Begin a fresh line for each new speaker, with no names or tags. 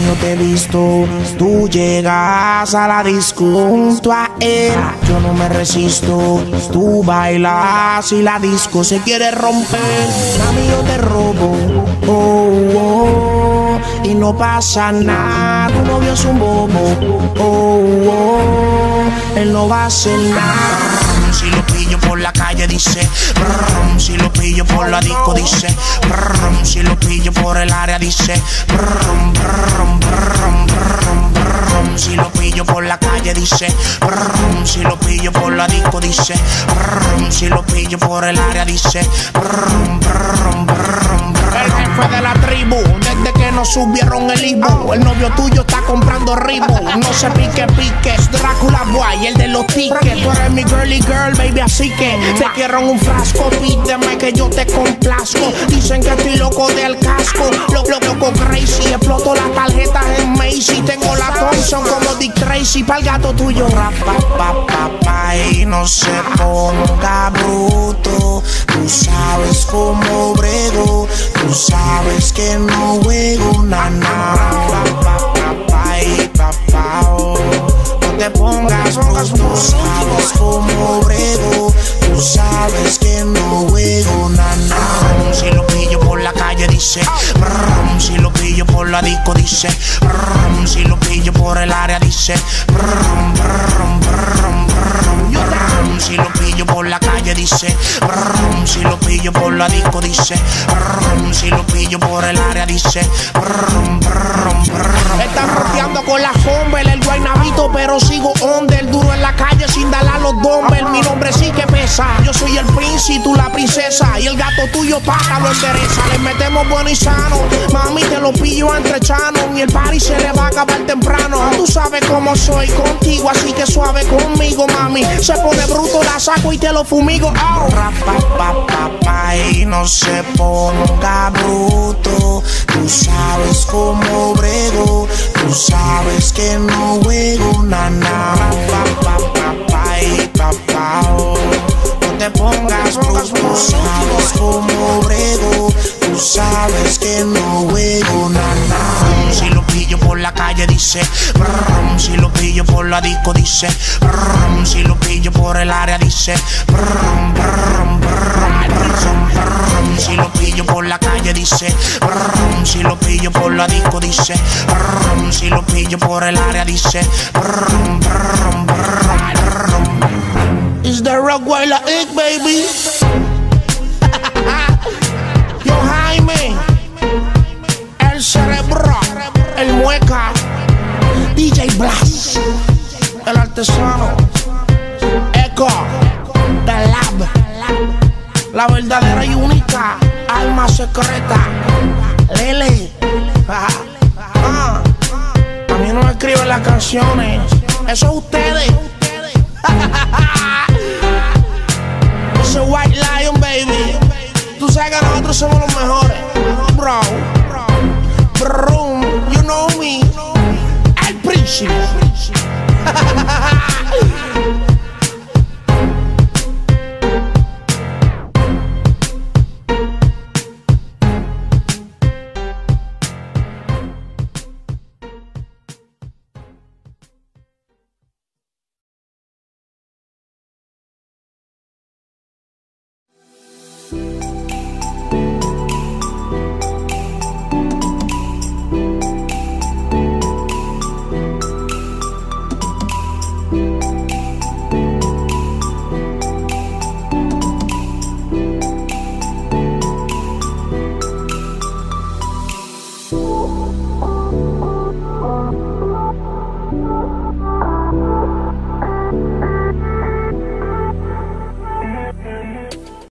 yo te he visto, tú llegas a la disco junto a él. Yo no me resisto, tú bailas y la disco se quiere romper. Mami, yo te robo, oh, oh, y no pasa nada. Tu novio es un bobo, oh, oh, él no va a hacer nada. Si lo pillo por la calle dice, brum, si lo pillo por la disco dice, brum, si lo pillo por el área dice, brum, brum, brum, brum, brum, si lo pillo por la calle dice, brum, si lo pillo por la disco dice, brum, si lo pillo por el área dice, brum, brum, brum, brum. El jefe de la tribu, desde que nos subieron el Ibu, el novio tuyo está comprando Reebok. No se pique, es Drácula Boy, el de los tickets. Tú eres mi girly girl, baby, así que te quiero en un frasco. Pídeme que yo te complazco. Dicen que estoy loco del casco, loco crazy. Exploto las tarjetas en Macy. Tengo la Thompson como Dick Tracy. Pa'l gato tuyo, rapa, y no se ponga bruto. Tú sabes cómo brego, tú sabes que no juego nada. No te pongas bruto, tú sabes cómo brego, tú sabes que no juego nada. Si lo pillo por la calle dice, brum, si lo pillo por la disco dice, brum, si lo pillo por el área dice, brum, brum, brum, brum, brum, si lo pillo por la calle dice, brum, si lo pillo por la disco dice, brum, si lo pillo por el área dice, brum, brum, brum. Están rodeando con la Humber, el guaynabito, pero sigo under, duro en la calle sin darle a los dumbbells. Mi nombre sí que pesa, yo soy el príncipe, tú la princesa, y el gato tuyo paga lo endereza. Le metemos bueno y sano, mami te lo pillo entre chano, y el party se le va a acabar temprano. Tú sabes cómo soy contigo, así que suave conmigo, mami. Se pone bruto, la saco y te lo fumigo. Oh. Rapa, y no se ponga bruto. Tú sabes cómo brego, tú sabes que no juego nada. No te pongas bruto, tú sabes cómo brego, tú sabes que no juego nada. Si lo pillo por la calle dice, brum, si lo pillo por la disco dice, brum, si lo pillo por el área dice, brum, brum, brum, brum, brum, si lo pillo por la calle dice, brum, si lo pillo por la disco dice, brum, si lo pillo por el área dice, brum, brum, brum, brum. It's the Rockweiler Ick, baby. Yo Jaime, el cerebro, el mueca, DJ Blas, el artesano, Echo, The Lab, la verdadera y única alma secreta, Lele. A mí no me escriben las canciones, eso ustedes. Ese White Lion, baby. Tú sabes que nosotros somos los